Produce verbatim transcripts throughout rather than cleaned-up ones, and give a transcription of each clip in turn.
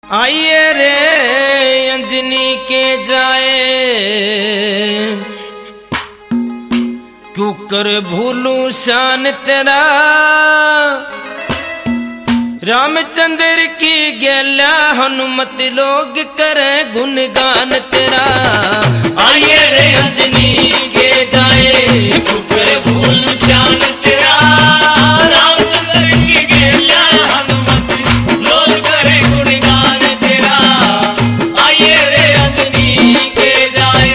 आइए रे अंजनी के जाए, क्यों कर भूलूं शान तेरा। रामचंद्र की गेला हनुमत लोग करे गुणगान तेरा। आइए रे अंजनी के जाए, क्यों कर भूलूं शान तेरा। रामचंद्र की गेला हनुमत लोग करे गुणगान तेरा। आइए रे अंजनी के जाए।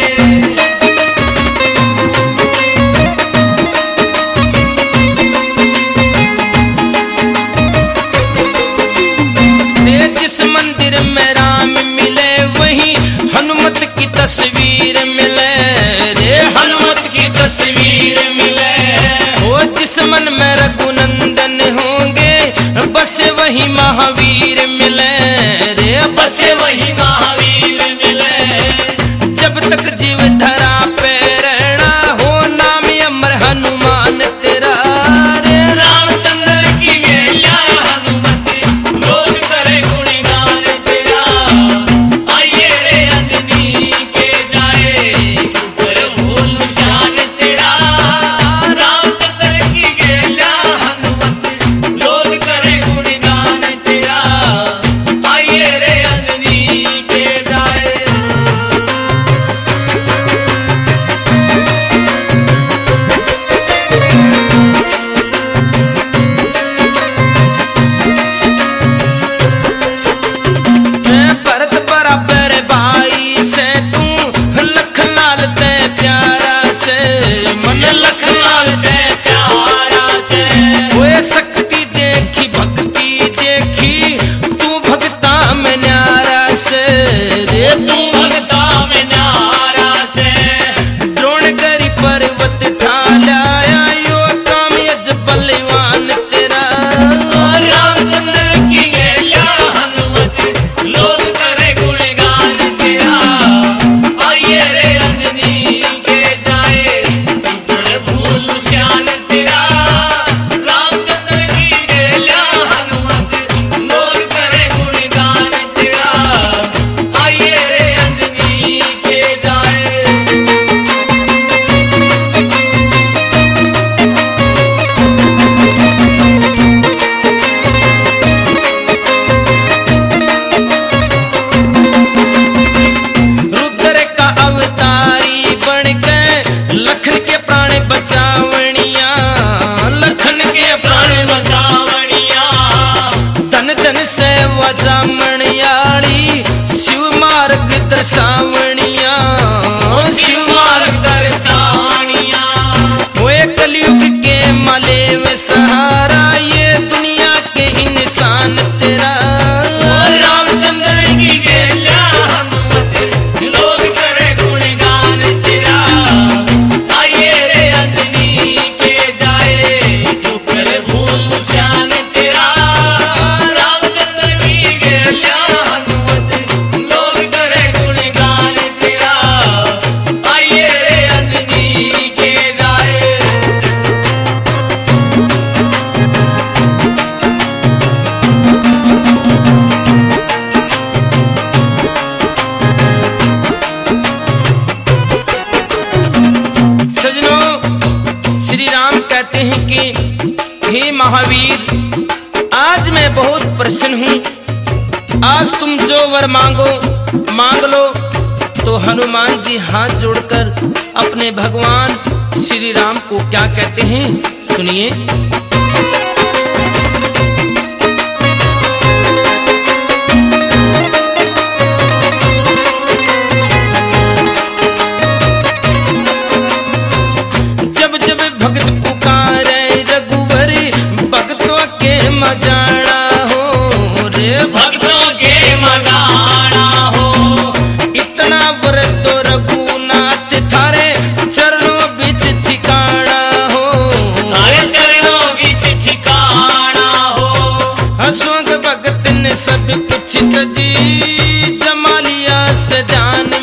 जिस मंदिर में राम मिले वहीं हनुमत की तस्वीर मिले रे, हनुमत की तस्वीर मिले। वो जिस मन में रघुनंदन होंगे बस वही महावीर मिले रे, बस वही महावीर मिले। जब तक जीव धरा पे रहना हो नाम अमर हनुमान तेरा रे। रामचंद्र की गेला हनुमत लोग करे गुणगान तेरा। आइए रे अंजनी के जाए, क्यों कर भूलूं शान तेरा। रामचंद्र की गेला हनुमत लोग करे गुणगान तेरा। आइए रे अंजनी के जाए। मैं भरत बराबर भाई से तू लखनलाल ते प्यारा से, मन लखनलाल ते प्यारा से। वो शक्ति देखी भक्ति देखी तू भक्ता में न्यारा से रे, तू भक्ता में न्यारा से। द्रोण करी पर्वत ढालाया यो काम यज बलवान तेरा। रामचंद्र की गेला हनुमत लोग करे गुणगान तेरा। आइए रे अंजनी के जाए, क्यों कर भूलूं शान तेरा। रामचंद्र की गेला हनुमत लोग करे गुणगान तेरा। आइए रे अंजनी के जाए। रुद्र का अवतारी बनके लखन के प्राण बचावनिया, लखन के प्राण बचावनिया। धन धन से वजामणियाली शिव मार्ग दर्शावनिया, शिव मार्ग दर्शावनिया। वो कलयुग के माले में सहारा ये दुनिया के इंसान तेरा। रामचंद्र की गेला हनुमत लोग करे गुणगान तेरा। आइए रे अंजनी के जाए, क्यों कर भूलूं शान तेरा। रामचंद्र की गेला हनुमत लोग करे गुणगान तेरा। आइए रे अंजनी के जाए। सजनों, श्री राम कहते हैं कि हे महावीर, आज मैं बहुत प्रसन्न हूँ। आज तुम जो वर मांगो मांग लो। तो हनुमान जी हाथ जोड़कर अपने भगवान श्री राम को क्या कहते हैं सुनिए। जब जब भक्त पुकारे रघुवरी भक्तों के मजाना हो रे, भक्तों के मजाना हो। इतना व्रत तो रघुनाथ थारे चरणों बीच ठिकाना हो, थारे चरणों बीच ठिकाना हो। हसुंग भगत ने सब कुछ तजी जमा लिया सजान